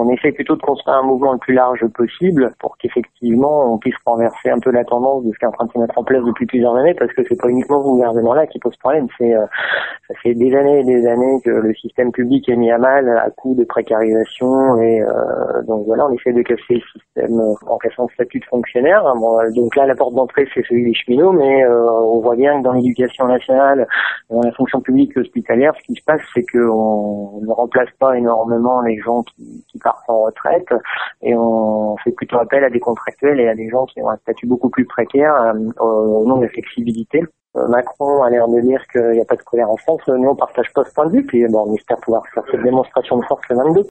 on essaie plutôt de construire un mouvement le plus large possible pour qu'effectivement on puisse renverser un peu la tendance de ce qui est en train de se mettre en place depuis plusieurs années, parce que c'est pas uniquement ce gouvernement-là qui pose problème, ça fait des années et des années que le système public est mis à mal à coup de précarisation et donc voilà, on essaie de casser le système en cassant le statut de fonctionnaire. Bon, donc là, la porte d'entrée, c'est celui des cheminots, mais on voit bien que dans l'éducation nationale, dans la fonction publique hospitalière, ce qui se passe, c'est qu'on ne remplace pas énormément les gens qui partent en retraite et on fait plutôt appel à des contractuels et à des gens qui ont un statut beaucoup plus précaire au nom de la flexibilité. Macron a l'air de dire qu'il n'y a pas de colère en France. Nous, on partage pas ce point de vue. Puis bon, on espère pouvoir faire cette démonstration de force le 22.